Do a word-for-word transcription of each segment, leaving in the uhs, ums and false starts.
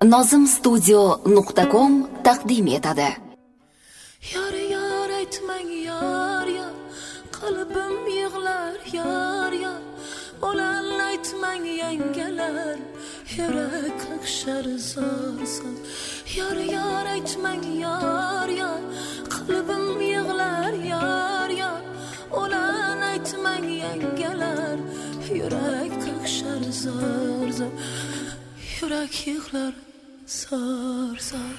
nozim studio nuqta com taqdim etadi. Yar yar aytmang yar ya, qalbim yig'lar yar ya. Olan aytmang yangalar, yurak qaqshar zor zor. Yar yar aytmang yar ya, qalbim yig'lar yar ya. Olan aytmang yangalar, yurak qaqshar zor zor. Yurak yig'lar zor zor.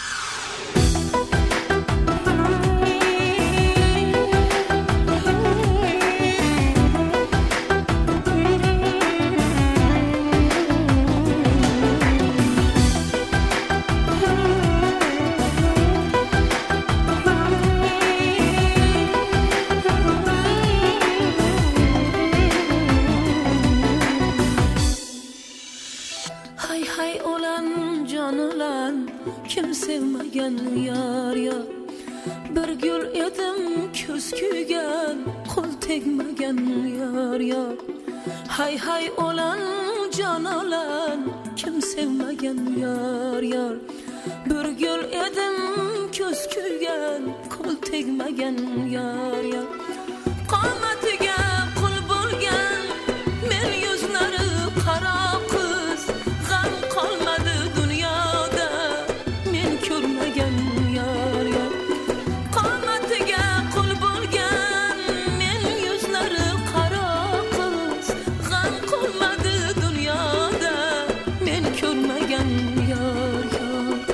Hay hay olan can olan, kim sevmagan yar ya. Bir gül edim ko'z kuygan, qo'l tegmagan yar ya. Hay hay olan can olan, kim sevmagan yar ya. Bir gül edim ko'z kuygan, qo'l tegmagan yar ya. Qomatiga qul bo'lgan, men yuzlari qaro qiz. G'am qolmadi dunyoda, men ko'rmagan yar ya. Qomatiga qul bo'lgan, men yuzlari qaro qiz. G'am qolmadi dunyoda, men ko'rmagan yar ya.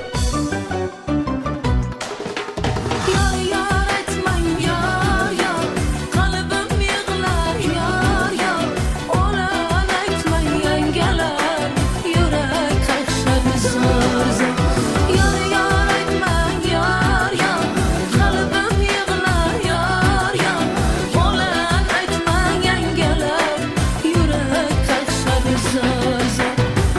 Yar yar aytmang yar ya, qalbim yig'lar yar ya. Olan aytmang yangalar, yurak qaqshar zor zor. Yar yar aytmang yar ya, qalbim yig'lar yar ya. Olan aytmang yangalar, yurak qaqshar zor zor.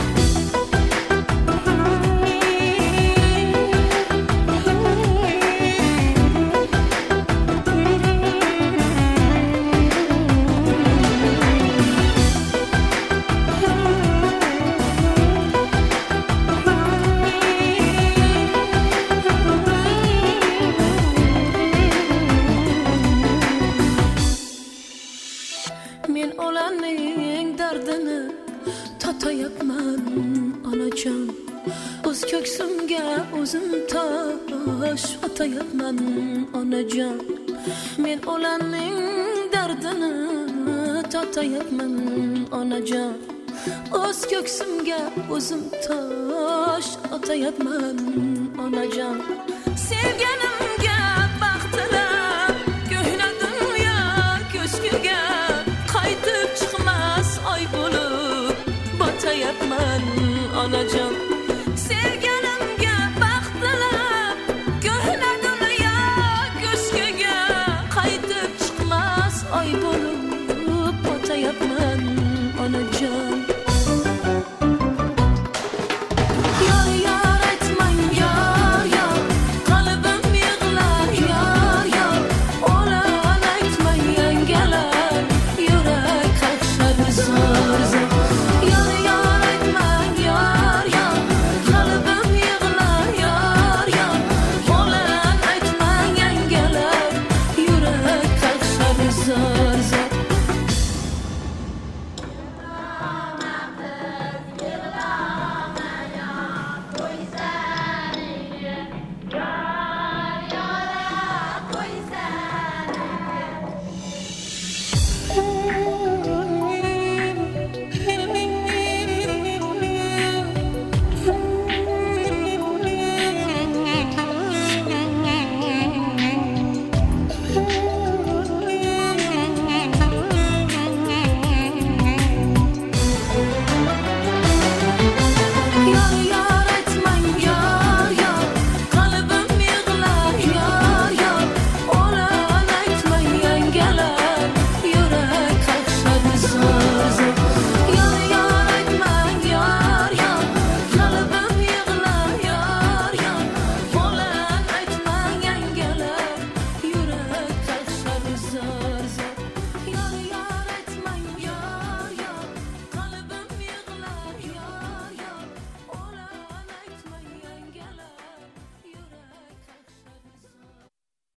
Men olanning dardini tatayapman onajon. O'z ko'ksimga o'zim tosh otayapman onajon. Men olanning dardini tatayapman onajon. O'z ko'ksimga o'zim tosh otayapman onajon. Sevganimga baxt tilab, ko'hna dunyo ko'shkiga qaytib chiqmas oy bo'lib botayapman onajon.